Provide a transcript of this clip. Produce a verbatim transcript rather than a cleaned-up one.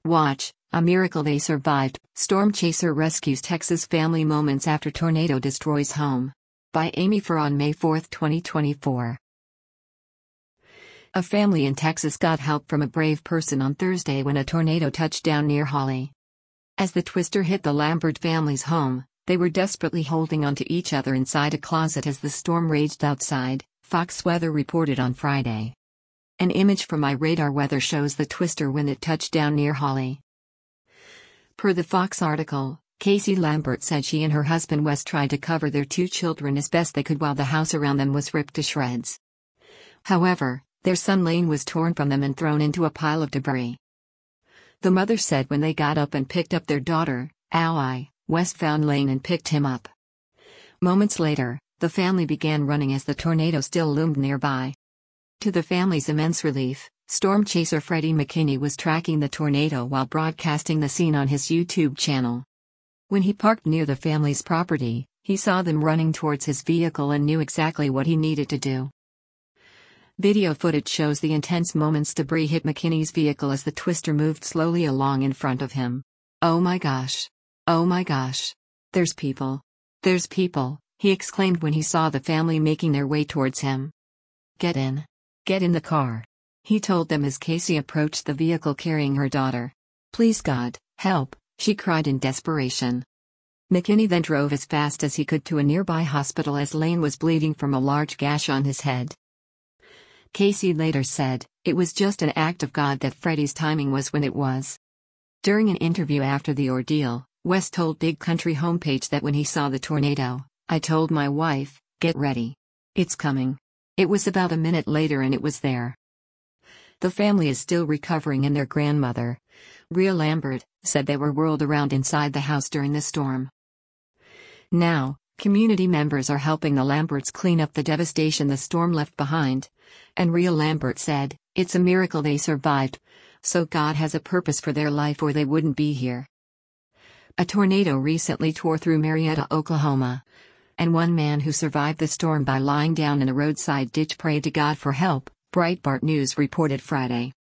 Watch, a miracle they survived. Storm chaser rescues Texas family moments after tornado destroys home. By Amy Farr on May fourth, twenty twenty-four. A family in Texas got help from a brave person on Thursday when a tornado touched down near Holly. As the twister hit the Lambert family's home, they were desperately holding onto each other inside a closet as the storm raged outside, Fox Weather reported on Friday. An image from iRadar Weather shows the twister when it touched down near Holly. Per the Fox article, Casey Lambert said she and her husband Wes tried to cover their two children as best they could while the house around them was ripped to shreds. However, their son Lane was torn from them and thrown into a pile of debris. The mother said when they got up and picked up their daughter, Ally, Wes found Lane and picked him up. Moments later, the family began running as the tornado still loomed nearby. To the family's immense relief, storm chaser Freddie McKinney was tracking the tornado while broadcasting the scene on his YouTube channel. When he parked near the family's property, he saw them running towards his vehicle and knew exactly what he needed to do. Video footage shows the intense moments debris hit McKinney's vehicle as the twister moved slowly along in front of him. "Oh my gosh. Oh my gosh. There's people. There's people," he exclaimed when he saw the family making their way towards him. "Get in. Get in the car," he told them as Casey approached the vehicle carrying her daughter. "Please God, help," she cried in desperation. McKinney then drove as fast as he could to a nearby hospital as Lane was bleeding from a large gash on his head. Casey later said, "It was just an act of God that Freddie's timing was when it was." During an interview after the ordeal, Wes told Big Country homepage that when he saw the tornado, "I told my wife, get ready. It's coming." It was about a minute later and it was there. The family is still recovering and their grandmother, Rhea Lambert, said they were whirled around inside the house during the storm. Now, community members are helping the Lamberts clean up the devastation the storm left behind, and Rhea Lambert said, "It's a miracle they survived, so God has a purpose for their life or they wouldn't be here." A tornado recently tore through Marietta, Oklahoma, and one man who survived the storm by lying down in a roadside ditch prayed to God for help, Breitbart News reported Friday.